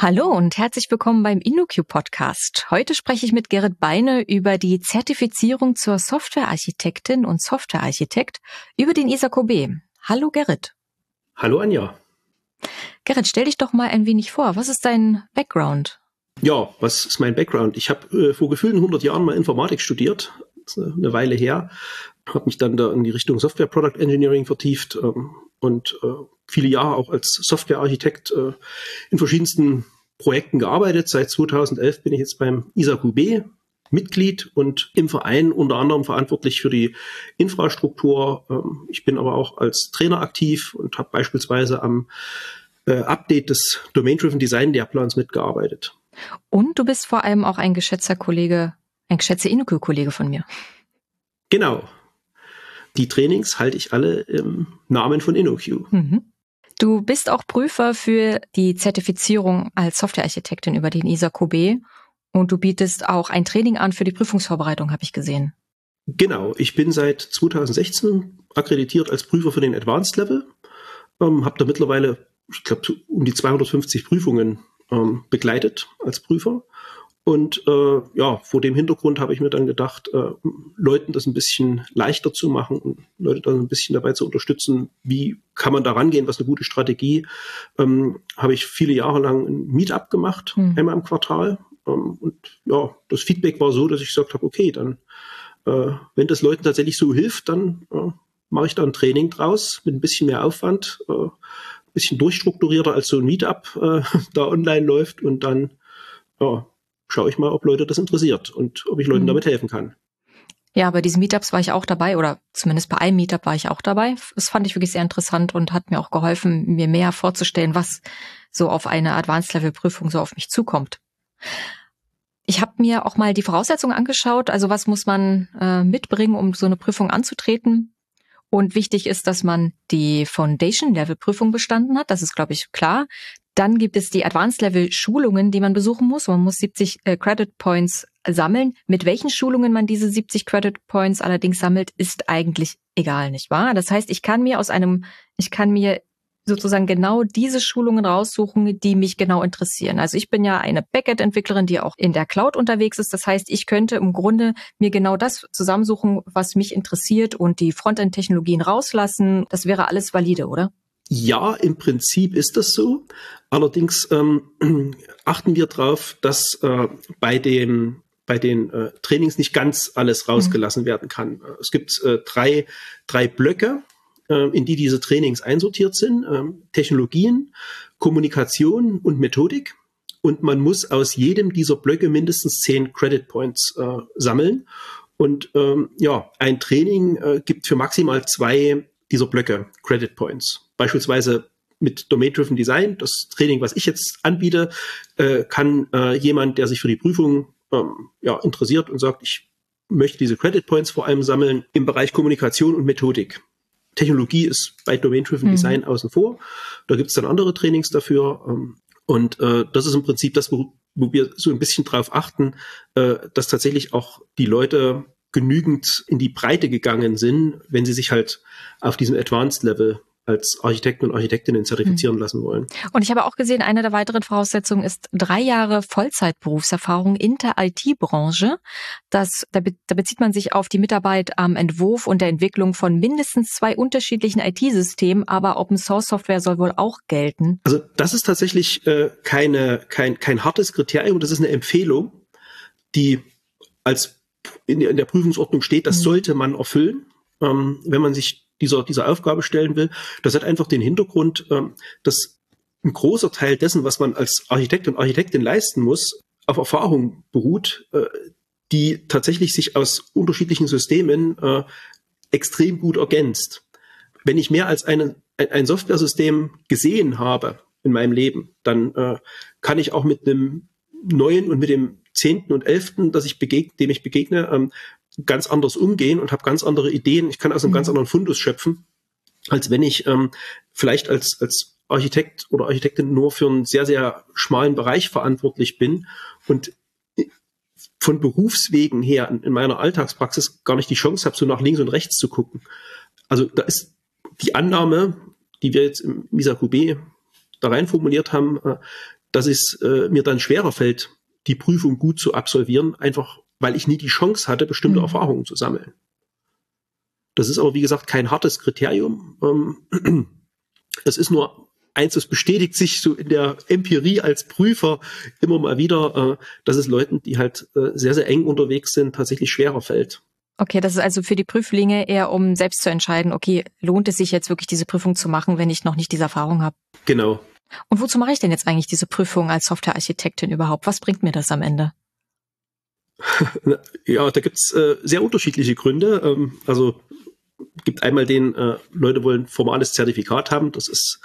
Hallo und herzlich willkommen beim InnoQ-Podcast. Heute spreche ich mit Gerrit Beine über die Zertifizierung zur Softwarearchitektin und Softwarearchitekt über den ISAK-OB. Hallo Gerrit. Hallo Anja. Gerrit, stell dich doch mal ein wenig vor. Was ist dein Background? Ja, was ist mein Background? Ich habe vor gefühlten 100 Jahren mal Informatik studiert, das ist eine Weile her, habe mich dann da in die Richtung Software Product Engineering vertieft und viele Jahre auch als Softwarearchitekt in verschiedensten Projekten gearbeitet. Seit 2011 bin ich jetzt beim ISAK-OB Mitglied und im Verein unter anderem verantwortlich für die Infrastruktur. Ich bin aber auch als Trainer aktiv und habe beispielsweise am Update des Domain-Driven Design Lehrplans mitgearbeitet. Und du bist vor allem auch ein geschätzter Kollege, ein geschätzter InnoQ-Kollege von mir. Genau. Die Trainings halte ich alle im Namen von InnoQ. Mhm. Du bist auch Prüfer für die Zertifizierung als Softwarearchitektin über den ISAK-OB und du bietest auch ein Training an für die Prüfungsvorbereitung, habe ich gesehen. Genau, ich bin seit 2016 akkreditiert als Prüfer für den Advanced Level, habe da mittlerweile, ich glaube, um die 250 Prüfungen begleitet als Prüfer. Und vor dem Hintergrund habe ich mir dann gedacht, Leuten das ein bisschen leichter zu machen und Leute dann ein bisschen dabei zu unterstützen, wie kann man da rangehen, was eine gute Strategie. Habe ich viele Jahre lang ein Meetup gemacht, einmal im Quartal. Und ja, das Feedback war so, dass ich gesagt habe, okay, dann, wenn das Leuten tatsächlich so hilft, dann mache ich da ein Training draus mit ein bisschen mehr Aufwand, ein bisschen durchstrukturierter als so ein Meetup da online läuft und dann, ja, schaue ich mal, ob Leute das interessiert und ob ich Leuten damit helfen kann. Ja, bei diesen Meetups war ich auch dabei oder zumindest bei einem Meetup war ich auch dabei. Das fand ich wirklich sehr interessant und hat mir auch geholfen, mir mehr vorzustellen, was so auf eine Advanced-Level-Prüfung so auf mich zukommt. Ich habe mir auch mal die Voraussetzungen angeschaut, also was muss man mitbringen, um so eine Prüfung anzutreten. Und wichtig ist, dass man die Foundation-Level-Prüfung bestanden hat. Das ist, glaube ich, klar. Dann gibt es die Advanced-Level-Schulungen, die man besuchen muss. Man muss 70 Credit Points sammeln. Mit welchen Schulungen man diese 70 Credit Points allerdings sammelt, ist eigentlich egal, nicht wahr? Das heißt, ich kann mir sozusagen genau diese Schulungen raussuchen, die mich genau interessieren. Also ich bin ja eine Backend-Entwicklerin, die auch in der Cloud unterwegs ist. Das heißt, ich könnte im Grunde mir genau das zusammensuchen, was mich interessiert und die Frontend-Technologien rauslassen. Das wäre alles valide, oder? Ja, im Prinzip ist das so. Allerdings achten wir darauf, dass bei den Trainings nicht ganz alles rausgelassen werden kann. Es gibt drei Blöcke, in die diese Trainings einsortiert sind. Technologien, Kommunikation und Methodik. Und man muss aus jedem dieser Blöcke mindestens 10 Credit Points sammeln. Und ein Training gibt für maximal 2 dieser Blöcke Credit Points. Beispielsweise mit Domain-Driven Design, das Training, was ich jetzt anbiete, kann jemand, der sich für die Prüfung interessiert und sagt, ich möchte diese Credit Points vor allem sammeln im Bereich Kommunikation und Methodik. Technologie ist bei Domain-Driven Design außen vor. Da gibt es dann andere Trainings dafür. Und das ist im Prinzip das, wo wir so ein bisschen drauf achten, dass tatsächlich auch die Leute genügend in die Breite gegangen sind, wenn sie sich halt auf diesem Advanced Level als Architekten und Architektinnen zertifizieren lassen wollen. Und ich habe auch gesehen, eine der weiteren Voraussetzungen ist 3 Jahre Vollzeitberufserfahrung in der IT-Branche. Da bezieht man sich auf die Mitarbeit am Entwurf und der Entwicklung von mindestens 2 unterschiedlichen IT-Systemen, aber Open-Source-Software soll wohl auch gelten. Also das ist tatsächlich kein hartes Kriterium, das ist eine Empfehlung, die als in der Prüfungsordnung steht, das sollte man erfüllen, wenn man sich dieser Aufgabe stellen will. Das hat einfach den Hintergrund, dass ein großer Teil dessen, was man als Architekt und Architektin leisten muss, auf Erfahrung beruht, die tatsächlich sich aus unterschiedlichen Systemen extrem gut ergänzt. Wenn ich mehr als ein Softwaresystem gesehen habe in meinem Leben, dann kann ich auch mit einem neuen und mit dem 10. und 11., dem ich begegne, ganz anders umgehen und habe ganz andere Ideen. Ich kann aus einem ganz anderen Fundus schöpfen, als wenn ich vielleicht als Architekt oder Architektin nur für einen sehr, sehr schmalen Bereich verantwortlich bin und von Berufswegen her in meiner Alltagspraxis gar nicht die Chance habe, so nach links und rechts zu gucken. Also da ist die Annahme, die wir jetzt im ISAK-OB da rein formuliert haben, dass es mir dann schwerer fällt, die Prüfung gut zu absolvieren, einfach weil ich nie die Chance hatte, bestimmte Erfahrungen zu sammeln. Das ist aber, wie gesagt, kein hartes Kriterium. Es ist nur eins, das bestätigt sich so in der Empirie als Prüfer immer mal wieder, dass es Leuten, die halt sehr, sehr eng unterwegs sind, tatsächlich schwerer fällt. Okay, das ist also für die Prüflinge eher, um selbst zu entscheiden, okay, lohnt es sich jetzt wirklich, diese Prüfung zu machen, wenn ich noch nicht diese Erfahrung habe? Genau. Und wozu mache ich denn jetzt eigentlich diese Prüfung als Softwarearchitektin überhaupt? Was bringt mir das am Ende? Ja, da gibt's sehr unterschiedliche Gründe. Also gibt einmal den, Leute wollen formales Zertifikat haben. Das ist,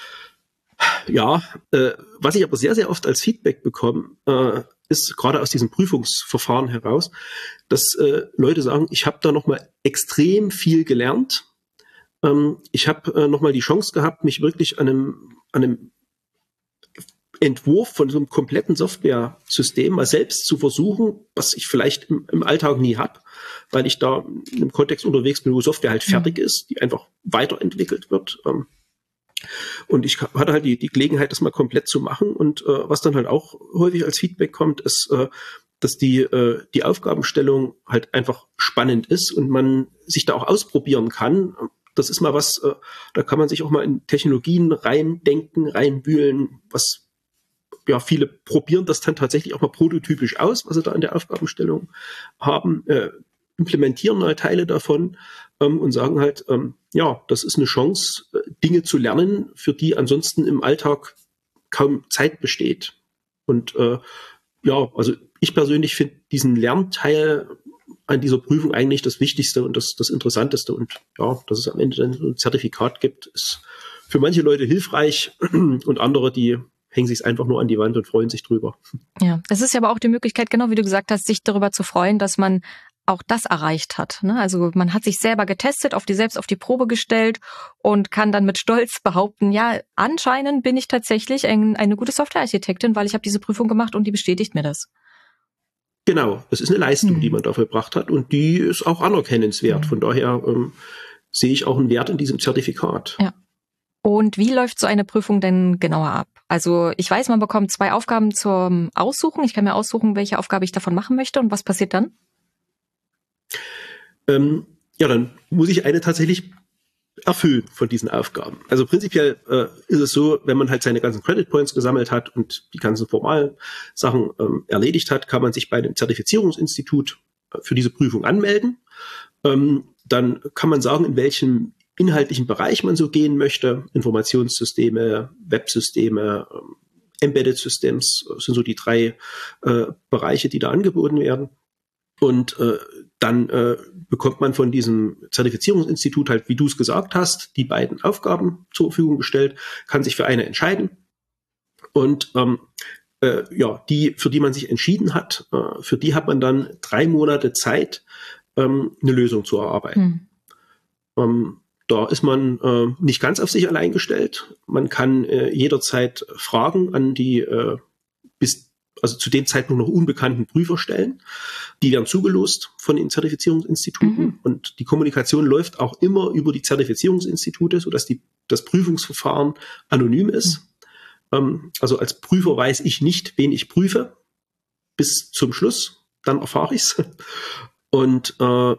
was ich aber sehr, sehr oft als Feedback bekomme, ist gerade aus diesem Prüfungsverfahren heraus, dass Leute sagen, ich habe da nochmal extrem viel gelernt. Ich habe nochmal die Chance gehabt, mich wirklich an einem Entwurf von so einem kompletten Software-System mal selbst zu versuchen, was ich vielleicht im Alltag nie habe, weil ich da in einem Kontext unterwegs bin, wo Software halt fertig ist, die einfach weiterentwickelt wird. Und ich hatte halt die Gelegenheit, das mal komplett zu machen. Und was dann halt auch häufig als Feedback kommt, ist, dass die Aufgabenstellung halt einfach spannend ist und man sich da auch ausprobieren kann. Das ist mal was, da kann man sich auch mal in Technologien reindenken, reinwühlen, was ja, viele probieren das dann tatsächlich auch mal prototypisch aus, was sie da in der Aufgabenstellung haben, implementieren neue Teile davon und sagen halt, ja, das ist eine Chance, Dinge zu lernen, für die ansonsten im Alltag kaum Zeit besteht. Und also ich persönlich finde diesen Lernteil an dieser Prüfung eigentlich das Wichtigste und das Interessanteste. Und ja, dass es am Ende dann ein Zertifikat gibt, ist für manche Leute hilfreich und andere, die hängen sich einfach nur an die Wand und freuen sich drüber. Ja, es ist ja aber auch die Möglichkeit, genau wie du gesagt hast, sich darüber zu freuen, dass man auch das erreicht hat. Ne? Also man hat sich selber getestet, selbst auf die Probe gestellt und kann dann mit Stolz behaupten, ja, anscheinend bin ich tatsächlich eine gute Softwarearchitektin, weil ich habe diese Prüfung gemacht und die bestätigt mir das. Genau, es ist eine Leistung, die man dafür gebracht hat und die ist auch anerkennenswert. Von daher sehe ich auch einen Wert in diesem Zertifikat. Ja. Und wie läuft so eine Prüfung denn genauer ab? Also ich weiß, man bekommt 2 Aufgaben zum Aussuchen. Ich kann mir aussuchen, welche Aufgabe ich davon machen möchte. Und was passiert dann? Dann muss ich eine tatsächlich erfüllen von diesen Aufgaben. Also prinzipiell ist es so, wenn man halt seine ganzen Credit Points gesammelt hat und die ganzen formalen Sachen erledigt hat, kann man sich bei einem Zertifizierungsinstitut für diese Prüfung anmelden. Dann kann man sagen, in welchem inhaltlichen Bereich man so gehen möchte. Informationssysteme, Websysteme, Embedded Systems sind so die 3 Bereiche, die da angeboten werden. Und dann bekommt man von diesem Zertifizierungsinstitut halt, wie du es gesagt hast, die beiden Aufgaben zur Verfügung gestellt, kann sich für eine entscheiden. Und die, für die man sich entschieden hat, für die hat man dann 3 Monate Zeit, eine Lösung zu erarbeiten. Da ist man nicht ganz auf sich allein gestellt. Man kann jederzeit Fragen an die zu dem Zeitpunkt noch unbekannten Prüfer stellen. Die werden zugelost von den Zertifizierungsinstituten und die Kommunikation läuft auch immer über die Zertifizierungsinstitute, sodass das Prüfungsverfahren anonym ist. Also als Prüfer weiß ich nicht, wen ich prüfe, bis zum Schluss. Dann erfahre ich es. Und da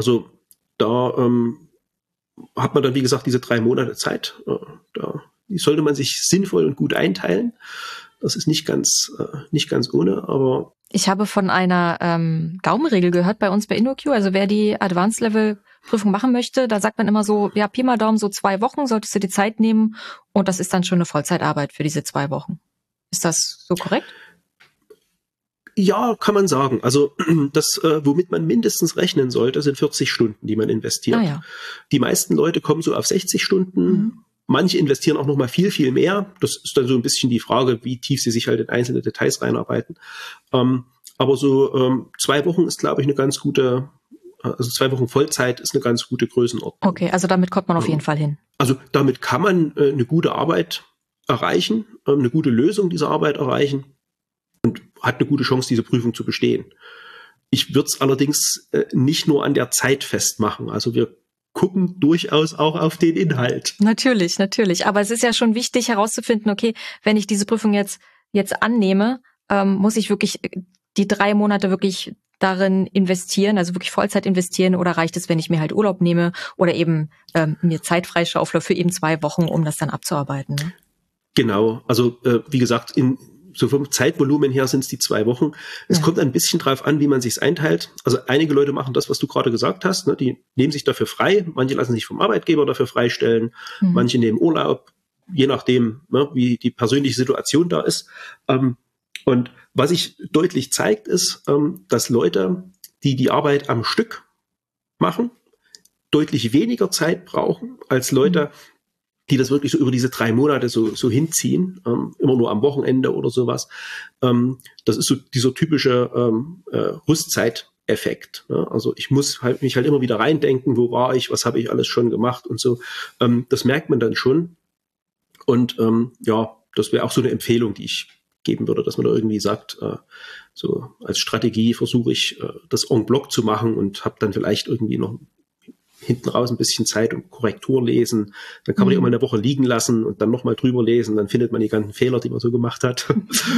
hat man dann, wie gesagt, diese 3 Monate Zeit. Die sollte man sich sinnvoll und gut einteilen. Das ist nicht ganz ohne, aber... Ich habe von einer Daumenregel gehört bei uns bei InnoQ. Also wer die Advanced-Level-Prüfung machen möchte, da sagt man immer so, ja, Pi mal Daumen, so 2 Wochen solltest du die Zeit nehmen und das ist dann schon eine Vollzeitarbeit für diese 2 Wochen. Ist das so korrekt? Ja, kann man sagen. Also das, womit man mindestens rechnen sollte, sind 40 Stunden, die man investiert. Ah, ja. Die meisten Leute kommen so auf 60 Stunden. Manche investieren auch noch mal viel, viel mehr. Das ist dann so ein bisschen die Frage, wie tief sie sich halt in einzelne Details reinarbeiten. Aber so 2 Wochen ist, glaube ich, eine ganz gute, also 2 Wochen Vollzeit ist eine ganz gute Größenordnung. Okay, also damit kommt man auf jeden Fall hin. Also damit kann man eine gute Arbeit erreichen, eine gute Lösung dieser Arbeit erreichen und hat eine gute Chance, diese Prüfung zu bestehen. Ich würde es allerdings nicht nur an der Zeit festmachen. Also wir gucken durchaus auch auf den Inhalt. Natürlich. Aber es ist ja schon wichtig herauszufinden, okay, wenn ich diese Prüfung jetzt jetzt annehme, muss ich wirklich die 3 Monate wirklich darin investieren, also wirklich Vollzeit investieren, oder reicht es, wenn ich mir halt Urlaub nehme oder eben mir Zeit freischaufle für eben 2 Wochen, um das dann abzuarbeiten? Ne? Genau, also wie gesagt, so vom Zeitvolumen her sind es die 2 Wochen. Es kommt ein bisschen drauf an, wie man sich's einteilt. Also einige Leute machen das, was du gerade gesagt hast, ne? Die nehmen sich dafür frei. Manche lassen sich vom Arbeitgeber dafür freistellen. Manche nehmen Urlaub, je nachdem, ne, wie die persönliche Situation da ist. Und was sich deutlich zeigt, ist, dass Leute, die die Arbeit am Stück machen, deutlich weniger Zeit brauchen als Leute, die das wirklich so über diese 3 Monate so hinziehen, immer nur am Wochenende oder sowas. Das ist so dieser typische Rüstzeiteffekt. Ne? Also ich muss mich halt immer wieder reindenken, wo war ich, was habe ich alles schon gemacht und so. Das merkt man dann schon. Und das wäre auch so eine Empfehlung, die ich geben würde, dass man da irgendwie sagt, so als Strategie versuche ich, das en bloc zu machen und habe dann vielleicht irgendwie noch hinten raus ein bisschen Zeit und Korrektur lesen. Dann kann man die auch mal eine Woche liegen lassen und dann nochmal drüber lesen. Dann findet man die ganzen Fehler, die man so gemacht hat.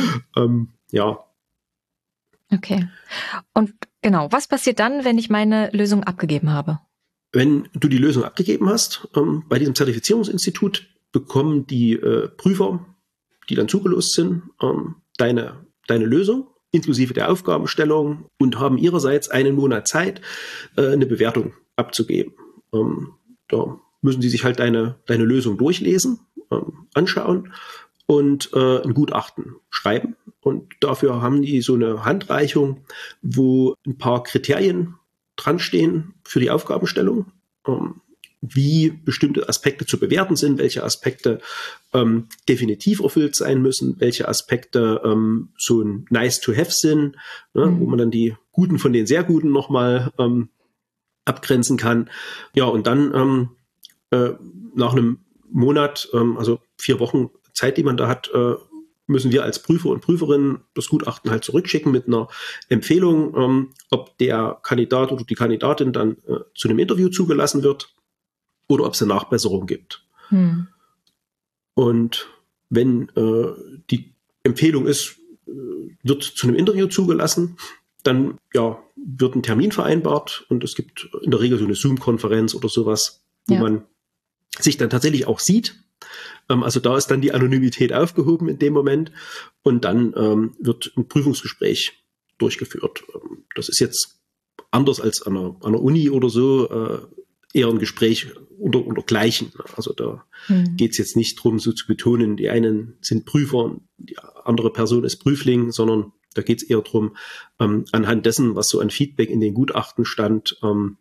Ja. Okay. Und genau, was passiert dann, wenn ich meine Lösung abgegeben habe? Wenn du die Lösung abgegeben hast, bei diesem Zertifizierungsinstitut bekommen die Prüfer, die dann zugelost sind, deine Lösung inklusive der Aufgabenstellung und haben ihrerseits einen Monat Zeit, eine Bewertung abzugeben. Da müssen sie sich halt deine Lösung durchlesen, anschauen und ein Gutachten schreiben. Und dafür haben die so eine Handreichung, wo ein paar Kriterien dran stehen für die Aufgabenstellung, wie bestimmte Aspekte zu bewerten sind, welche Aspekte definitiv erfüllt sein müssen, welche Aspekte so ein nice to have sind, ne, wo man dann die Guten von den sehr Guten nochmal abgrenzen kann. Ja, und dann nach einem Monat, also 4 Wochen Zeit, die man da hat, müssen wir als Prüfer und Prüferin das Gutachten halt zurückschicken mit einer Empfehlung, ob der Kandidat oder die Kandidatin dann zu einem Interview zugelassen wird oder ob es eine Nachbesserung gibt. Und wenn die Empfehlung ist, wird zu einem Interview zugelassen, dann wird ein Termin vereinbart und es gibt in der Regel so eine Zoom-Konferenz oder sowas, wo man sich dann tatsächlich auch sieht. Also da ist dann die Anonymität aufgehoben in dem Moment und dann wird ein Prüfungsgespräch durchgeführt. Das ist jetzt anders als an einer Uni oder so, eher ein Gespräch unter Gleichen. Also da geht es jetzt nicht darum, so zu betonen, die einen sind Prüfer und die andere Person ist Prüfling, sondern da geht es eher darum, anhand dessen, was so an Feedback in den Gutachten stand,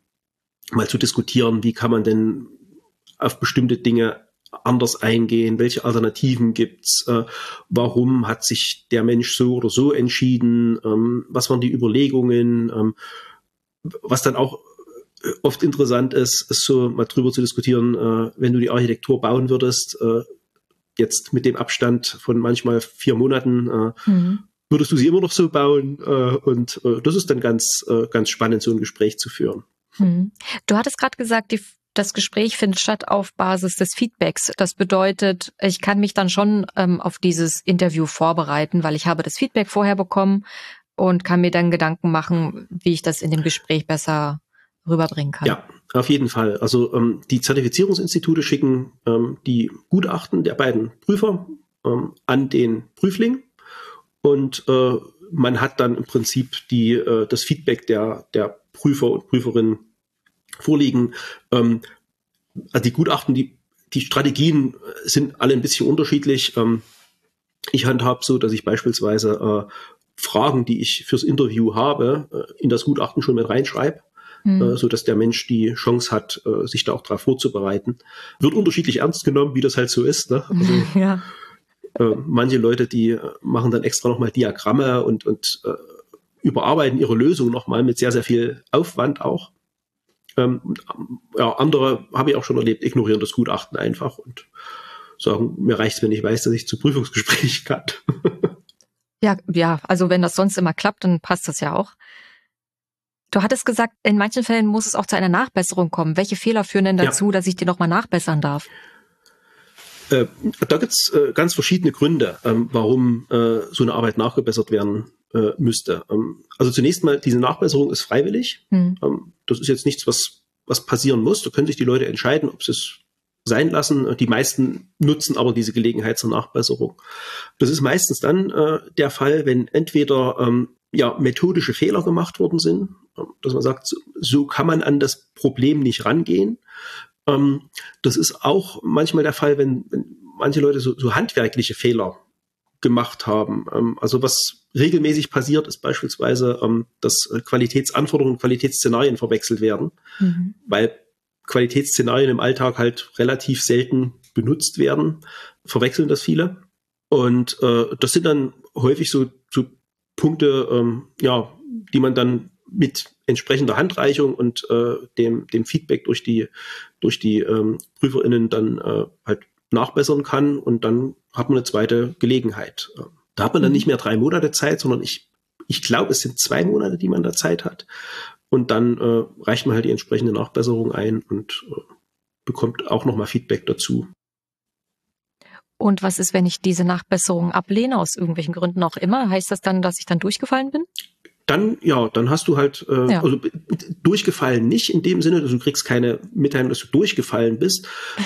mal zu diskutieren, wie kann man denn auf bestimmte Dinge anders eingehen, welche Alternativen gibt's, warum hat sich der Mensch so oder so entschieden, was waren die Überlegungen, was dann auch oft interessant ist so mal drüber zu diskutieren, wenn du die Architektur bauen würdest, jetzt mit dem Abstand von manchmal 4 Monaten, würdest du sie immer noch so bauen? Und das ist dann ganz spannend, so ein Gespräch zu führen. Du hattest gerade gesagt, das Gespräch findet statt auf Basis des Feedbacks. Das bedeutet, ich kann mich dann schon auf dieses Interview vorbereiten, weil ich habe das Feedback vorher bekommen und kann mir dann Gedanken machen, wie ich das in dem Gespräch besser rüberbringen kann. Ja, auf jeden Fall. Also die Zertifizierungsinstitute schicken die Gutachten der beiden Prüfer an den Prüfling und man hat dann im Prinzip das Feedback der Prüfer und Prüferinnen vorliegen. Also die Gutachten, die Strategien sind alle ein bisschen unterschiedlich. Ich handhabe so, dass ich beispielsweise Fragen, die ich fürs Interview habe, in das Gutachten schon mit reinschreibe, so dass der Mensch die Chance hat, sich da auch darauf vorzubereiten. Wird unterschiedlich ernst genommen, wie das halt so ist. Ne? Also, manche Leute, die machen dann extra nochmal Diagramme und überarbeiten ihre Lösung nochmal mit sehr, sehr viel Aufwand auch. Andere habe ich auch schon erlebt, ignorieren das Gutachten einfach und sagen, mir reicht es, wenn ich weiß, dass ich zu Prüfungsgespräch kann. Ja, also wenn das sonst immer klappt, dann passt das ja auch. Du hattest gesagt, in manchen Fällen muss es auch zu einer Nachbesserung kommen. Welche Fehler führen denn dazu, dass ich die nochmal nachbessern darf? Da gibt's ganz verschiedene Gründe, warum so eine Arbeit nachgebessert werden müsste. Also zunächst mal, diese Nachbesserung ist freiwillig. Das ist jetzt nichts, was passieren muss. Da können sich die Leute entscheiden, ob sie es sein lassen. Die meisten nutzen aber diese Gelegenheit zur Nachbesserung. Das ist meistens dann der Fall, wenn entweder methodische Fehler gemacht worden sind, dass man sagt, so kann man an das Problem nicht rangehen. Das ist auch manchmal der Fall, wenn manche Leute so handwerkliche Fehler gemacht haben. Also was regelmäßig passiert, ist beispielsweise, dass Qualitätsanforderungen und Qualitätsszenarien verwechselt werden, weil Qualitätsszenarien im Alltag halt relativ selten benutzt werden, verwechseln das viele. Und das sind dann häufig so Punkte, die man dann mit entsprechender Handreichung und dem Feedback durch die PrüferInnen dann halt nachbessern kann, und dann hat man eine zweite Gelegenheit. Da hat man dann nicht mehr 3 Monate Zeit, sondern ich glaube, es sind 2 Monate, die man da Zeit hat. Und dann reicht man halt die entsprechende Nachbesserung ein und bekommt auch nochmal Feedback dazu. Und was ist, wenn ich diese Nachbesserung ablehne, aus irgendwelchen Gründen auch immer? Heißt das dann, dass ich dann durchgefallen bin? Dann hast du halt, also durchgefallen nicht in dem Sinne, dass du kriegst keine Mitteilung, dass du durchgefallen bist.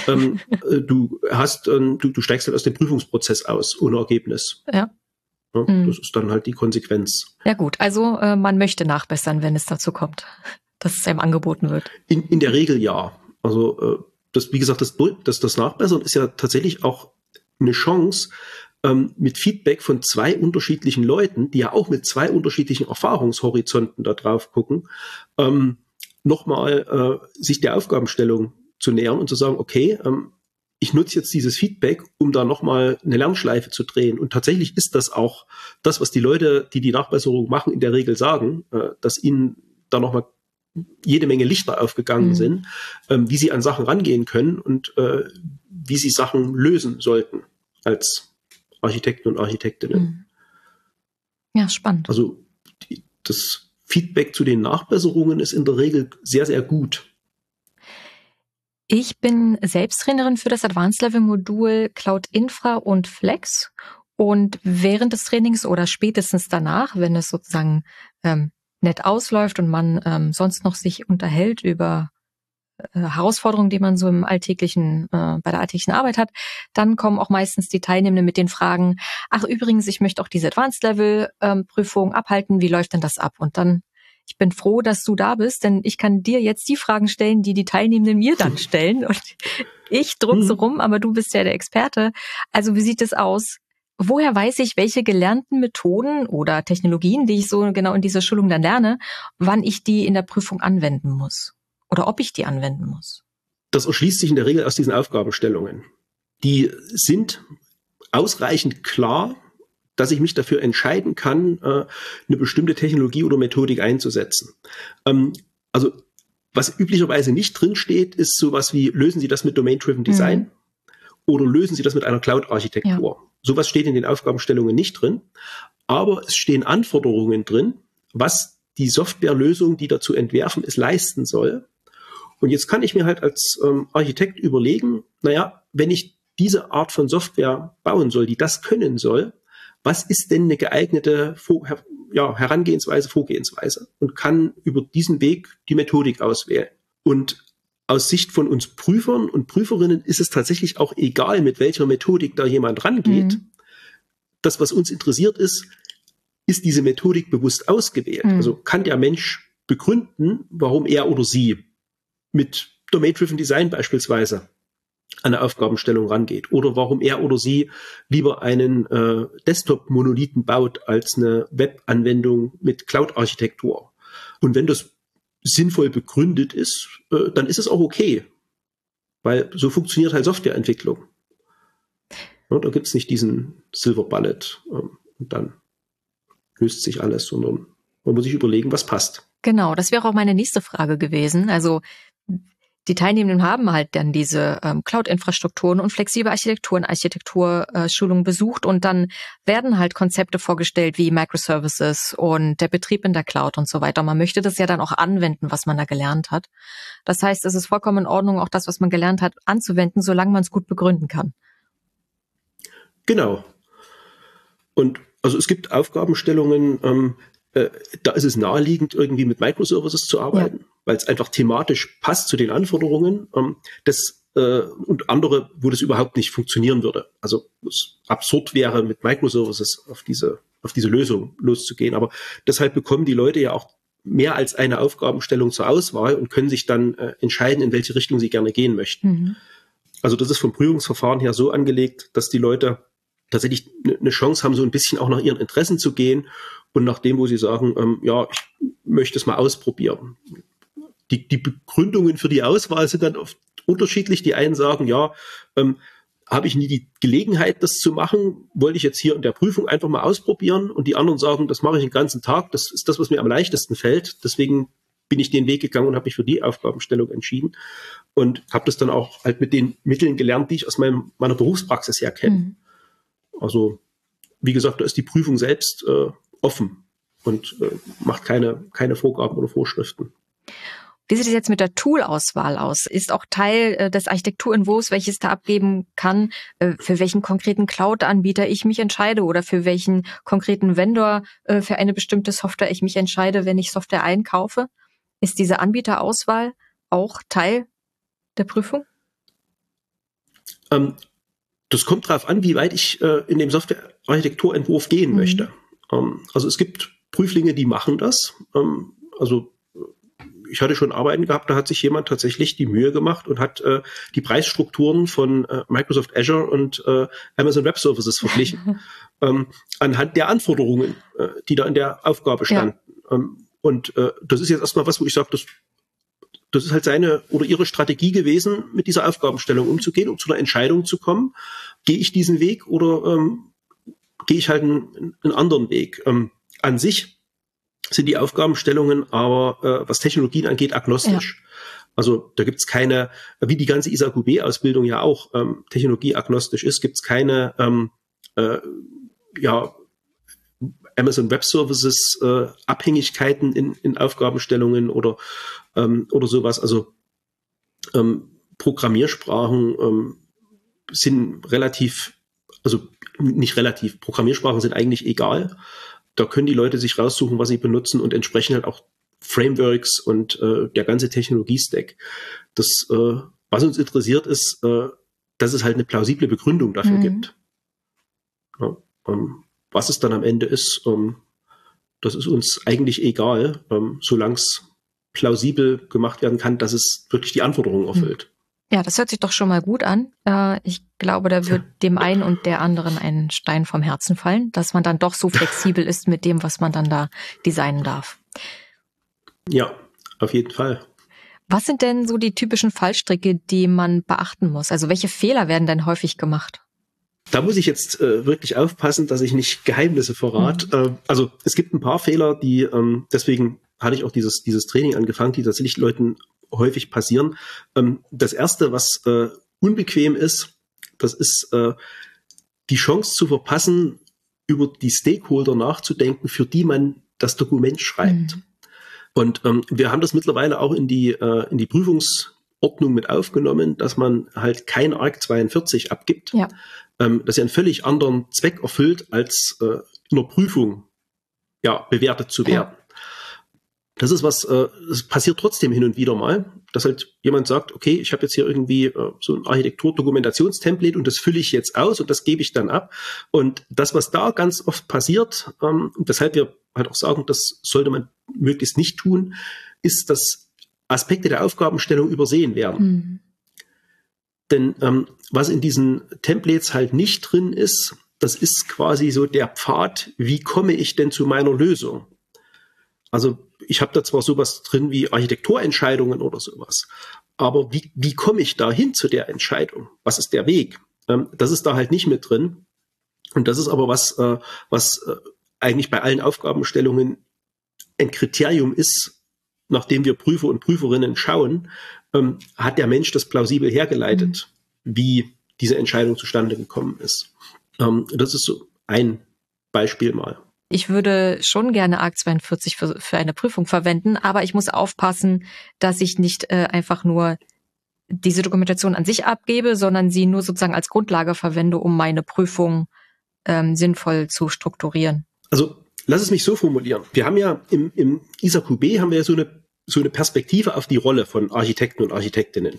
Du steigst halt aus dem Prüfungsprozess aus, ohne Ergebnis. Ja. Das ist dann halt die Konsequenz. Ja gut, also man möchte nachbessern, wenn es dazu kommt, dass es einem angeboten wird. In der Regel ja. Also wie gesagt, das Nachbessern ist ja tatsächlich auch eine Chance, mit Feedback von 2 unterschiedlichen Leuten, die ja auch mit 2 unterschiedlichen Erfahrungshorizonten da drauf gucken, nochmal sich der Aufgabenstellung zu nähern und zu sagen, okay, ich nutze jetzt dieses Feedback, um da nochmal eine Lernschleife zu drehen. Und tatsächlich ist das auch das, was die Leute, die Nachbesserung machen, in der Regel sagen, dass ihnen da nochmal jede Menge Lichter aufgegangen sind, wie sie an Sachen rangehen können und wie sie Sachen lösen sollten als Architekten und Architektinnen. Ja, spannend. Also das Feedback zu den Nachbesserungen ist in der Regel sehr, sehr gut. Ich bin Selbsttrainerin für das Advanced-Level-Modul Cloud Infra und Flex. Und während des Trainings oder spätestens danach, wenn es sozusagen nett ausläuft und man sonst noch sich unterhält über Herausforderungen, die man so im bei der alltäglichen Arbeit hat, dann kommen auch meistens die Teilnehmenden mit den Fragen, ach übrigens, ich möchte auch diese Advanced-Level-Prüfung abhalten, wie läuft denn das ab? Und dann, ich bin froh, dass du da bist, denn ich kann dir jetzt die Fragen stellen, die Teilnehmenden mir dann stellen. Und ich druckse rum, aber du bist ja der Experte. Also wie sieht es aus? Woher weiß ich, welche gelernten Methoden oder Technologien, die ich so genau in dieser Schulung dann lerne, wann ich die in der Prüfung anwenden muss? Oder ob ich die anwenden muss? Das erschließt sich in der Regel aus diesen Aufgabenstellungen. Die sind ausreichend klar, dass ich mich dafür entscheiden kann, eine bestimmte Technologie oder Methodik einzusetzen. Also was üblicherweise nicht drinsteht, ist sowas wie, lösen Sie das mit Domain-Driven Design oder lösen Sie das mit einer Cloud-Architektur. Ja. Sowas steht in den Aufgabenstellungen nicht drin, aber es stehen Anforderungen drin, was die Softwarelösung, die dazu entwerfen ist, leisten soll. Und jetzt kann ich mir halt als Architekt überlegen, wenn ich diese Art von Software bauen soll, die das können soll, was ist denn eine geeignete Herangehensweise, Vorgehensweise, und kann über diesen Weg die Methodik auswählen. Und aus Sicht von uns Prüfern und Prüferinnen ist es tatsächlich auch egal, mit welcher Methodik da jemand rangeht. Das, was uns interessiert ist diese Methodik bewusst ausgewählt? Also kann der Mensch begründen, warum er oder sie mit Domain-Driven Design beispielsweise an eine Aufgabenstellung rangeht oder warum er oder sie lieber einen Desktop-Monolithen baut als eine Web-Anwendung mit Cloud-Architektur. Und wenn das sinnvoll begründet ist, dann ist es auch okay, weil so funktioniert halt Softwareentwicklung. Ja, da gibt es nicht diesen Silver Bullet und dann löst sich alles, sondern man muss sich überlegen, was passt. Genau, das wäre auch meine nächste Frage gewesen. Also die Teilnehmenden haben halt dann diese Cloud-Infrastrukturen und flexible Architekturschulungen besucht und dann werden halt Konzepte vorgestellt wie Microservices und der Betrieb in der Cloud und so weiter. Man möchte das ja dann auch anwenden, was man da gelernt hat. Das heißt, es ist vollkommen in Ordnung, auch das, was man gelernt hat, anzuwenden, solange man es gut begründen kann. Genau. Und also es gibt Aufgabenstellungen, da ist es naheliegend, irgendwie mit Microservices zu arbeiten, weil es einfach thematisch passt zu den Anforderungen. Und andere, wo das überhaupt nicht funktionieren würde. Also es absurd wäre, mit Microservices auf diese Lösung loszugehen. Aber deshalb bekommen die Leute ja auch mehr als eine Aufgabenstellung zur Auswahl und können sich dann entscheiden, in welche Richtung sie gerne gehen möchten. Mhm. Also das ist vom Prüfungsverfahren her so angelegt, dass die Leute tatsächlich eine Chance haben, so ein bisschen auch nach ihren Interessen zu gehen und nach dem, wo sie sagen, ich möchte es mal ausprobieren. Die Begründungen für die Auswahl sind dann oft unterschiedlich. Die einen sagen, habe ich nie die Gelegenheit, das zu machen, wollte ich jetzt hier in der Prüfung einfach mal ausprobieren. Und die anderen sagen, das mache ich den ganzen Tag, das ist das, was mir am leichtesten fällt. Deswegen bin ich den Weg gegangen und habe mich für die Aufgabenstellung entschieden und habe das dann auch halt mit den Mitteln gelernt, die ich aus meiner Berufspraxis her kenne. Mhm. Also, wie gesagt, da ist die Prüfung selbst offen und macht keine Vorgaben oder Vorschriften. Wie sieht es jetzt mit der Tool-Auswahl aus? Ist auch Teil des Architekturentwurfs, welches da abgeben kann, für welchen konkreten Cloud-Anbieter ich mich entscheide oder für welchen konkreten Vendor für eine bestimmte Software ich mich entscheide, wenn ich Software einkaufe? Ist diese Anbieterauswahl auch Teil der Prüfung? Das kommt darauf an, wie weit ich in dem Software-Architekturentwurf gehen möchte. Also es gibt Prüflinge, die machen das. Ich hatte schon Arbeiten gehabt, da hat sich jemand tatsächlich die Mühe gemacht und hat die Preisstrukturen von Microsoft Azure und Amazon Web Services verglichen, anhand der Anforderungen, die da in der Aufgabe standen. Ja. Das ist jetzt erstmal was, wo ich sage, das ist halt seine oder ihre Strategie gewesen, mit dieser Aufgabenstellung umzugehen, um zu einer Entscheidung zu kommen. Gehe ich diesen Weg oder gehe ich halt einen anderen Weg? An sich sind die Aufgabenstellungen aber, was Technologien angeht, agnostisch. Ja. Also da gibt es keine, wie die ganze ISAQB-Ausbildung ja auch technologieagnostisch ist, gibt es keine Amazon Web Services Abhängigkeiten in Aufgabenstellungen oder sowas. Also Programmiersprachen sind Programmiersprachen sind eigentlich egal. Da können die Leute sich raussuchen, was sie benutzen und entsprechend halt auch Frameworks und der ganze Technologie-Stack. Das, was uns interessiert, ist, dass es halt eine plausible Begründung dafür gibt. Ja, was es dann am Ende ist, das ist uns eigentlich egal, solange es plausibel gemacht werden kann, dass es wirklich die Anforderungen erfüllt. Ja, das hört sich doch schon mal gut an. Ich glaube, da wird dem einen und der anderen ein Stein vom Herzen fallen, dass man dann doch so flexibel ist mit dem, was man dann da designen darf. Ja, auf jeden Fall. Was sind denn so die typischen Fallstricke, die man beachten muss? Also welche Fehler werden denn häufig gemacht? Da muss ich jetzt wirklich aufpassen, dass ich nicht Geheimnisse verrate. Also es gibt ein paar Fehler, die deswegen hatte ich auch dieses Training angefangen, die tatsächlich Leuten häufig passieren. Das erste, was unbequem ist, das ist die Chance zu verpassen, über die Stakeholder nachzudenken, für die man das Dokument schreibt. Und wir haben das mittlerweile auch in die Prüfungsordnung mit aufgenommen, dass man halt kein ARC 42 abgibt, das ja einen völlig anderen Zweck erfüllt, als in der Prüfung bewertet zu werden. Ja. Das ist was, es passiert trotzdem hin und wieder mal, dass halt jemand sagt, okay, ich habe jetzt hier irgendwie so ein Architektur-Dokumentationstemplate und das fülle ich jetzt aus und das gebe ich dann ab. Und das, was da ganz oft passiert, weshalb wir halt auch sagen, das sollte man möglichst nicht tun, ist, dass Aspekte der Aufgabenstellung übersehen werden. Denn was in diesen Templates halt nicht drin ist, das ist quasi so der Pfad, wie komme ich denn zu meiner Lösung? Also ich habe da zwar sowas drin wie Architekturentscheidungen oder sowas, aber wie komme ich da hin zu der Entscheidung? Was ist der Weg? Das ist da halt nicht mit drin. Und das ist aber was eigentlich bei allen Aufgabenstellungen ein Kriterium ist, nachdem wir Prüfer und Prüferinnen schauen, hat der Mensch das plausibel hergeleitet, wie diese Entscheidung zustande gekommen ist. Das ist so ein Beispiel mal. Ich würde schon gerne ARC 42 für eine Prüfung verwenden, aber ich muss aufpassen, dass ich nicht einfach nur diese Dokumentation an sich abgebe, sondern sie nur sozusagen als Grundlage verwende, um meine Prüfung sinnvoll zu strukturieren. Also lass es mich so formulieren. Wir haben ja im ISAQB haben wir ja so eine Perspektive auf die Rolle von Architekten und Architektinnen.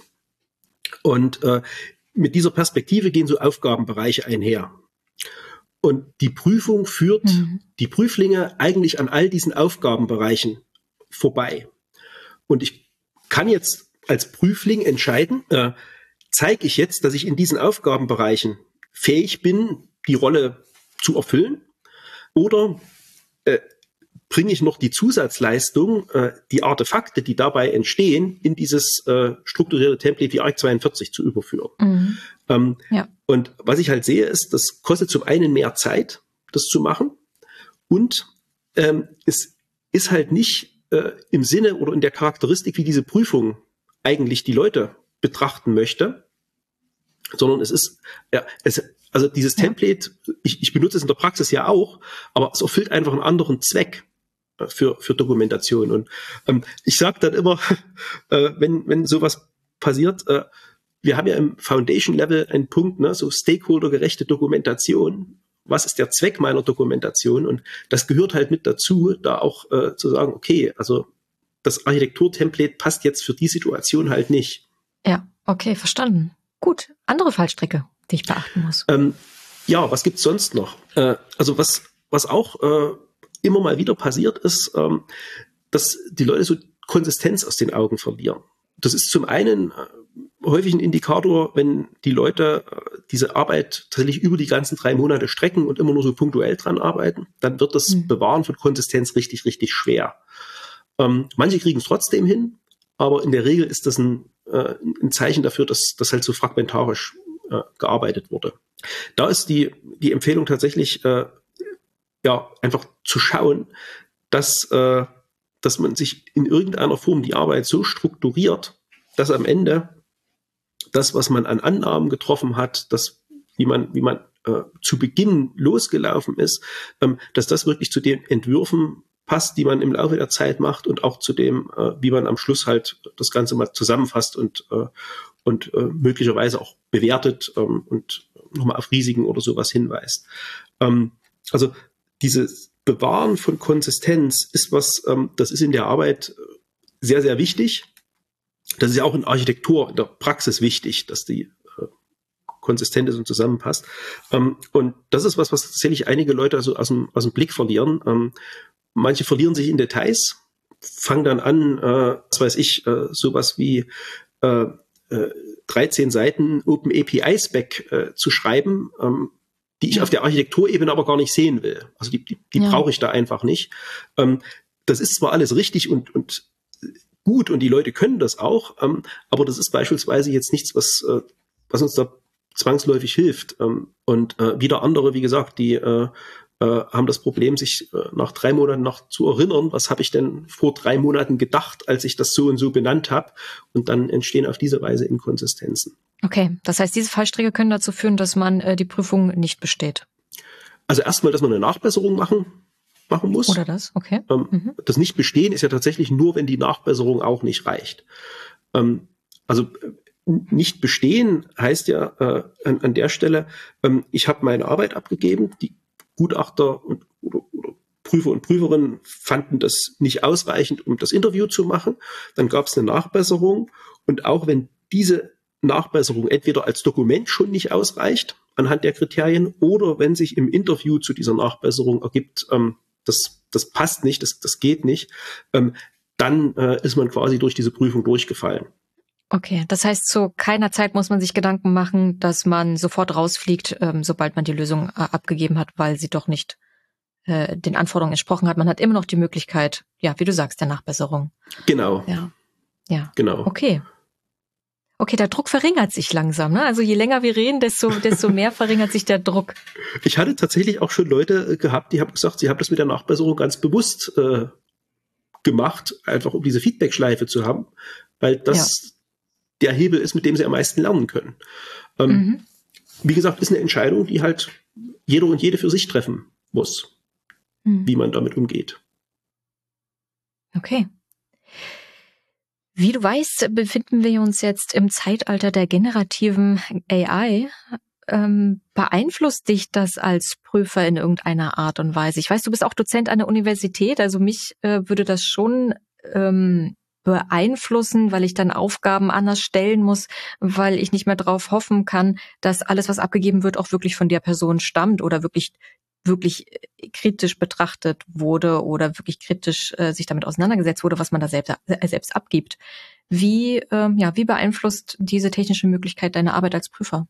Und mit dieser Perspektive gehen so Aufgabenbereiche einher. Und die Prüfung führt die Prüflinge eigentlich an all diesen Aufgabenbereichen vorbei. Und ich kann jetzt als Prüfling entscheiden, zeige ich jetzt, dass ich in diesen Aufgabenbereichen fähig bin, die Rolle zu erfüllen, oder bringe ich noch die Zusatzleistung, die Artefakte, die dabei entstehen, in dieses strukturierte Template wie ARC42 zu überführen. Ja. Und was ich halt sehe, ist, das kostet zum einen mehr Zeit, das zu machen, und es ist halt nicht im Sinne oder in der Charakteristik, wie diese Prüfung eigentlich die Leute betrachten möchte, sondern es ist, also dieses Template, ich benutze es in der Praxis ja auch, aber es erfüllt einfach einen anderen Zweck für Dokumentation. Und ich sage dann immer, wenn sowas passiert, wir haben ja im Foundation-Level einen Punkt, ne, so stakeholdergerechte Dokumentation. Was ist der Zweck meiner Dokumentation? Und das gehört halt mit dazu, da auch zu sagen, okay, also das Architektur-Template passt jetzt für die Situation halt nicht. Ja, okay, verstanden. Gut, andere Fallstricke, die ich beachten muss. Ja, was gibt's sonst noch? Also was auch immer mal wieder passiert ist, dass die Leute so Konsistenz aus den Augen verlieren. Das ist zum einen häufig ein Indikator, wenn die Leute diese Arbeit tatsächlich über die ganzen 3 Monate strecken und immer nur so punktuell dran arbeiten, dann wird das Bewahren von Konsistenz richtig, richtig schwer. Manche kriegen es trotzdem hin, aber in der Regel ist das ein Zeichen dafür, dass das halt so fragmentarisch gearbeitet wurde. Da ist die Empfehlung tatsächlich, einfach zu schauen, dass man sich in irgendeiner Form die Arbeit so strukturiert, dass am Ende das, was man an Annahmen getroffen hat, wie man zu Beginn losgelaufen ist, dass das wirklich zu den Entwürfen passt, die man im Laufe der Zeit macht, und auch zu dem, wie man am Schluss halt das Ganze mal zusammenfasst und möglicherweise auch bewertet und nochmal auf Risiken oder sowas hinweist. Also dieses Bewahren von Konsistenz ist was, das ist in der Arbeit sehr, sehr wichtig. Das ist ja auch in Architektur, in der Praxis wichtig, dass die konsistent ist und zusammenpasst. Und das ist was tatsächlich einige Leute also aus dem Blick verlieren. Manche verlieren sich in Details, fangen dann an, was weiß ich, sowas wie 13 Seiten Open API Spec zu schreiben, die ich auf der Architekturebene aber gar nicht sehen will. Also die brauche ich da einfach nicht. Das ist zwar alles richtig und gut und die Leute können das auch, aber das ist beispielsweise jetzt nichts, was uns da zwangsläufig hilft. Und wieder andere, wie gesagt, die haben das Problem, sich nach 3 Monaten noch zu erinnern, was habe ich denn vor 3 Monaten gedacht, als ich das so und so benannt habe. Und dann entstehen auf diese Weise Inkonsistenzen. Okay, das heißt, diese Fallstricke können dazu führen, dass man die Prüfung nicht besteht. Also erstmal, dass man eine Nachbesserung machen muss. Oder das, okay. Das Nicht-Bestehen ist ja tatsächlich nur, wenn die Nachbesserung auch nicht reicht. Also nicht bestehen heißt ja an der Stelle, ich habe meine Arbeit abgegeben, die Gutachter oder Prüfer und Prüferinnen fanden das nicht ausreichend, um das Interview zu machen. Dann gab es eine Nachbesserung, und auch wenn diese Nachbesserung entweder als Dokument schon nicht ausreicht anhand der Kriterien, oder wenn sich im Interview zu dieser Nachbesserung ergibt, das passt nicht, das geht nicht, dann ist man quasi durch diese Prüfung durchgefallen. Okay, das heißt, zu keiner Zeit muss man sich Gedanken machen, dass man sofort rausfliegt, sobald man die Lösung abgegeben hat, weil sie doch nicht den Anforderungen entsprochen hat. Man hat immer noch die Möglichkeit, ja, wie du sagst, der Nachbesserung. Genau. Ja. Genau. Okay, der Druck verringert sich langsam, ne? Also je länger wir reden, desto mehr verringert sich der Druck. Ich hatte tatsächlich auch schon Leute gehabt, die haben gesagt, sie haben das mit der Nachbesserung ganz bewusst gemacht, einfach um diese Feedback-Schleife zu haben, weil das der Hebel ist, mit dem sie am meisten lernen können. Wie gesagt, ist eine Entscheidung, die halt jeder und jede für sich treffen muss, wie man damit umgeht. Okay. Wie du weißt, befinden wir uns jetzt im Zeitalter der generativen AI. Beeinflusst dich das als Prüfer in irgendeiner Art und Weise? Ich weiß, du bist auch Dozent an der Universität, also mich würde das schon beeinflussen, weil ich dann Aufgaben anders stellen muss, weil ich nicht mehr darauf hoffen kann, dass alles, was abgegeben wird, auch wirklich von der Person stammt oder wirklich kritisch betrachtet wurde oder wirklich kritisch sich damit auseinandergesetzt wurde, was man da selbst abgibt. Wie beeinflusst diese technische Möglichkeit deine Arbeit als Prüfer?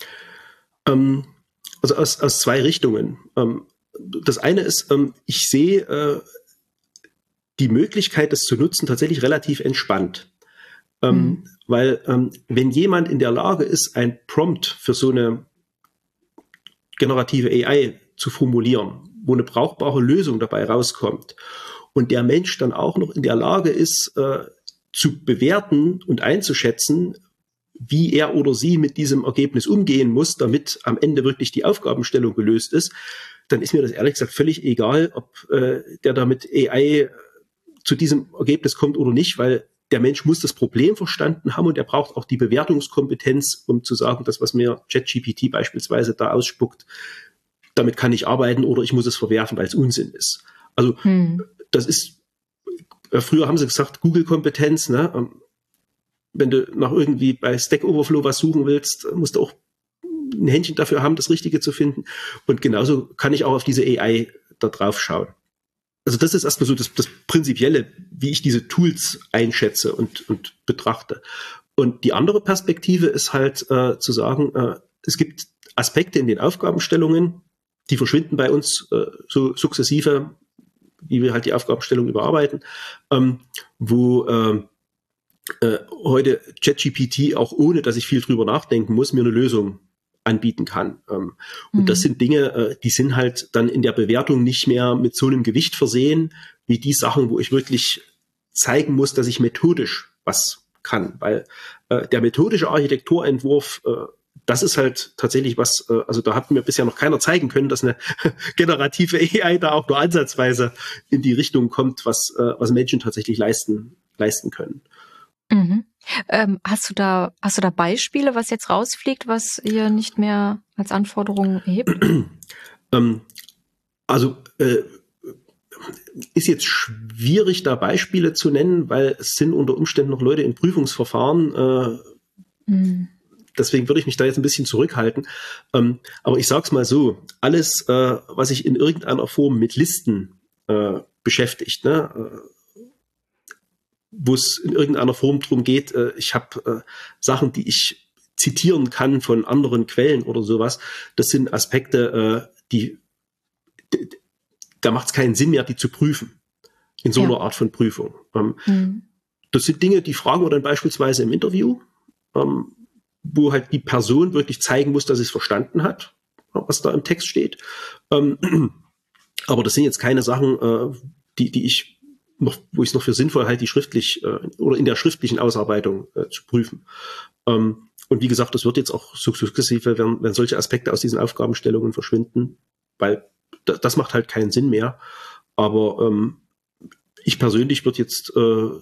Also aus zwei Richtungen. Das eine ist, ich sehe die Möglichkeit, das zu nutzen, tatsächlich relativ entspannt. Weil wenn jemand in der Lage ist, ein Prompt für so eine generative AI zu formulieren, wo eine brauchbare Lösung dabei rauskommt und der Mensch dann auch noch in der Lage ist, zu bewerten und einzuschätzen, wie er oder sie mit diesem Ergebnis umgehen muss, damit am Ende wirklich die Aufgabenstellung gelöst ist, dann ist mir das ehrlich gesagt völlig egal, ob der da mit AI zu diesem Ergebnis kommt oder nicht, weil der Mensch muss das Problem verstanden haben und er braucht auch die Bewertungskompetenz, um zu sagen, das, was mir ChatGPT beispielsweise da ausspuckt, damit kann ich arbeiten oder ich muss es verwerfen, weil es Unsinn ist. Also das ist, früher haben sie gesagt, Google-Kompetenz, ne? Wenn du nach irgendwie bei Stack Overflow was suchen willst, musst du auch ein Händchen dafür haben, das Richtige zu finden. Und genauso kann ich auch auf diese AI da drauf schauen. Also das ist erstmal so das Prinzipielle, wie ich diese Tools einschätze und betrachte. Und die andere Perspektive ist halt zu sagen, es gibt Aspekte in den Aufgabenstellungen, die verschwinden bei uns so sukzessive, wie wir halt die Aufgabenstellung überarbeiten, wo heute ChatGPT auch ohne, dass ich viel drüber nachdenken muss, mir eine Lösung anbieten kann. Und das sind Dinge, die sind halt dann in der Bewertung nicht mehr mit so einem Gewicht versehen, wie die Sachen, wo ich wirklich zeigen muss, dass ich methodisch was kann. Weil der methodische Architekturentwurf, das ist halt tatsächlich was, also da hat mir bisher noch keiner zeigen können, dass eine generative AI da auch nur ansatzweise in die Richtung kommt, was Menschen tatsächlich leisten können. Mhm. Hast du da Beispiele, was jetzt rausfliegt, was ihr nicht mehr als Anforderung erhebt? Ist jetzt schwierig, da Beispiele zu nennen, weil es sind unter Umständen noch Leute in Prüfungsverfahren. Deswegen würde ich mich da jetzt ein bisschen zurückhalten. Aber ich sage es mal so, alles, was sich in irgendeiner Form mit Listen beschäftigt, ne? Wo es in irgendeiner Form drum geht, ich habe Sachen, die ich zitieren kann von anderen Quellen oder sowas, das sind Aspekte, da macht es keinen Sinn mehr, die zu prüfen, in so einer Art von Prüfung. Das sind Dinge, die fragen wir dann beispielsweise im Interview, wo halt die Person wirklich zeigen muss, dass sie es verstanden hat, was da im Text steht. Aber das sind jetzt keine Sachen, die ich wo ich es noch für sinnvoll halte, die schriftlich oder in der schriftlichen Ausarbeitung zu prüfen. Und wie gesagt, das wird jetzt auch sukzessive, wenn solche Aspekte aus diesen Aufgabenstellungen verschwinden, weil das macht halt keinen Sinn mehr. Aber ich persönlich würde jetzt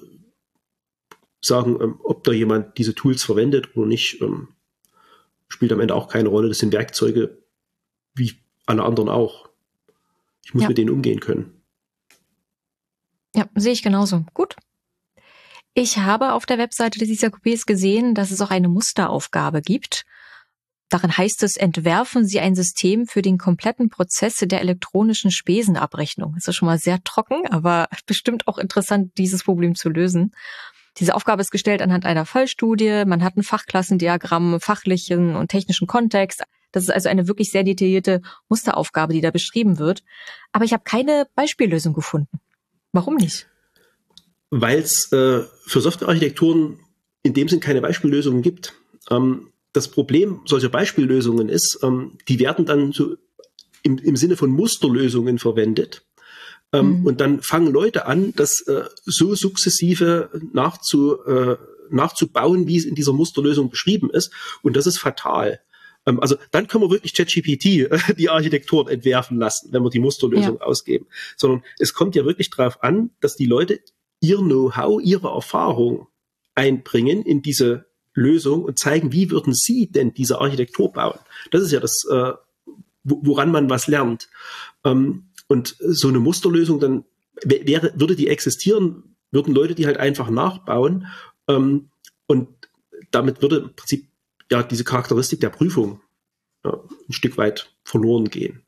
sagen, ob da jemand diese Tools verwendet oder nicht, spielt am Ende auch keine Rolle. Das sind Werkzeuge wie alle anderen auch. Ich muss mit denen umgehen können. Ja, sehe ich genauso. Gut. Ich habe auf der Webseite des ISAQPs gesehen, dass es auch eine Musteraufgabe gibt. Darin heißt es, entwerfen Sie ein System für den kompletten Prozess der elektronischen Spesenabrechnung. Das ist schon mal sehr trocken, aber bestimmt auch interessant, dieses Problem zu lösen. Diese Aufgabe ist gestellt anhand einer Fallstudie. Man hat ein Fachklassendiagramm, fachlichen und technischen Kontext. Das ist also eine wirklich sehr detaillierte Musteraufgabe, die da beschrieben wird. Aber ich habe keine Beispiellösung gefunden. Warum nicht? Weil es für Softwarearchitekturen in dem Sinn keine Beispiellösungen gibt. Das Problem solcher Beispiellösungen ist, die werden dann so im Sinne von Musterlösungen verwendet. Und dann fangen Leute an, das so sukzessive nachzubauen, wie es in dieser Musterlösung beschrieben ist. Und das ist fatal. Also dann können wir wirklich ChatGPT die Architektur entwerfen lassen, wenn wir die Musterlösung ausgeben. Sondern es kommt ja wirklich darauf an, dass die Leute ihr Know-how, ihre Erfahrung einbringen in diese Lösung und zeigen, wie würden Sie denn diese Architektur bauen? Das ist ja das, woran man was lernt. Und so eine Musterlösung, dann würde die existieren, würden Leute die halt einfach nachbauen. Und damit würde im Prinzip ja diese Charakteristik der Prüfung ein Stück weit verloren gehen.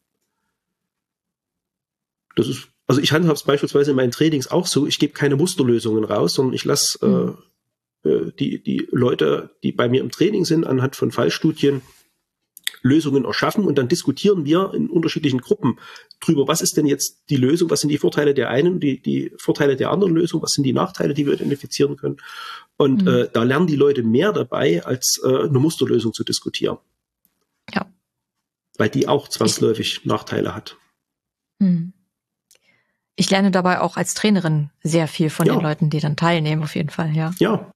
Das ist, also ich handhabe es beispielsweise in meinen Trainings auch so, ich gebe keine Musterlösungen raus, sondern ich lasse die Leute, die bei mir im Training sind, anhand von Fallstudien Lösungen erschaffen und dann diskutieren wir in unterschiedlichen Gruppen drüber, was ist denn jetzt die Lösung, was sind die Vorteile der einen, die Vorteile der anderen Lösung, was sind die Nachteile, die wir identifizieren können. Und da lernen die Leute mehr dabei, als eine Musterlösung zu diskutieren. Ja. Weil die auch zwangsläufig Nachteile hat. Ich lerne dabei auch als Trainerin sehr viel von den Leuten, die dann teilnehmen, auf jeden Fall, ja. Ja.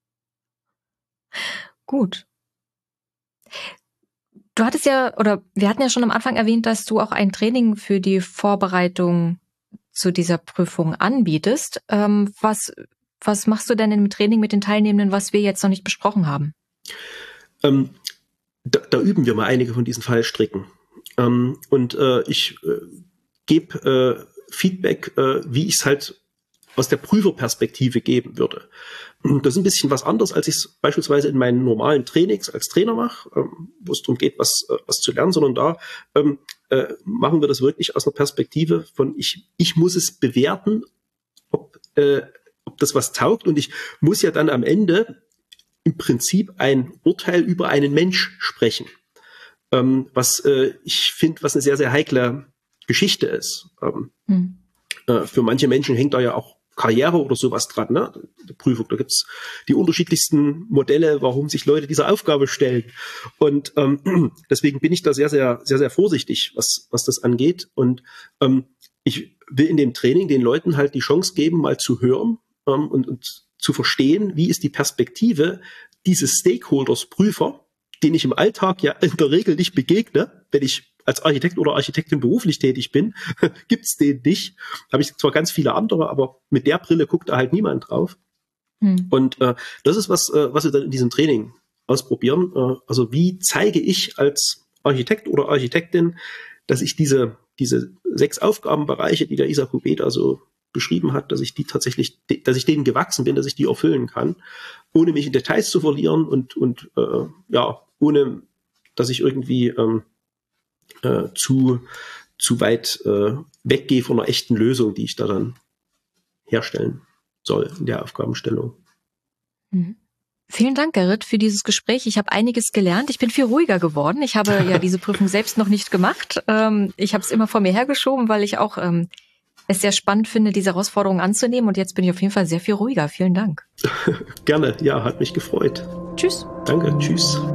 Gut. Du hattest ja, oder wir hatten ja schon am Anfang erwähnt, dass du auch ein Training für die Vorbereitung zu dieser Prüfung anbietest. Was machst du denn im Training mit den Teilnehmenden, was wir jetzt noch nicht besprochen haben? Da üben wir mal einige von diesen Fallstricken. Und ich gebe Feedback, wie ich es halt aus der Prüferperspektive geben würde. Das ist ein bisschen was anderes, als ich es beispielsweise in meinen normalen Trainings als Trainer mache, wo es darum geht, was zu lernen, sondern da machen wir das wirklich aus einer Perspektive von ich muss es bewerten, ob das was taugt, und ich muss ja dann am Ende im Prinzip ein Urteil über einen Mensch sprechen, was ich finde, was eine sehr, sehr heikle Geschichte ist. Für manche Menschen hängt da ja auch Karriere oder sowas dran, ne? Die Prüfung, da gibt's die unterschiedlichsten Modelle, warum sich Leute dieser Aufgabe stellen. Und deswegen bin ich da sehr, sehr, sehr, sehr vorsichtig, was das angeht. Und ich will in dem Training den Leuten halt die Chance geben, mal zu hören und zu verstehen, wie ist die Perspektive dieses Stakeholders Prüfer, den ich im Alltag ja in der Regel nicht begegne, wenn ich als Architekt oder Architektin beruflich tätig bin, gibt's den nicht. Habe ich zwar ganz viele andere, aber mit der Brille guckt da halt niemand drauf. Und das ist was wir dann in diesem Training ausprobieren. Also wie zeige ich als Architekt oder Architektin, dass ich diese 6 Aufgabenbereiche, die der Isaac Hubet also beschrieben hat, dass ich denen gewachsen bin, dass ich die erfüllen kann, ohne mich in Details zu verlieren und ohne, dass ich irgendwie zu weit weggehe von einer echten Lösung, die ich da dann herstellen soll in der Aufgabenstellung. Vielen Dank, Gerrit, für dieses Gespräch. Ich habe einiges gelernt. Ich bin viel ruhiger geworden. Ich habe ja diese Prüfung selbst noch nicht gemacht. Ich habe es immer vor mir hergeschoben, weil ich auch es sehr spannend finde, diese Herausforderung anzunehmen. Und jetzt bin ich auf jeden Fall sehr viel ruhiger. Vielen Dank. Gerne. Ja, hat mich gefreut. Tschüss. Danke. Tschüss.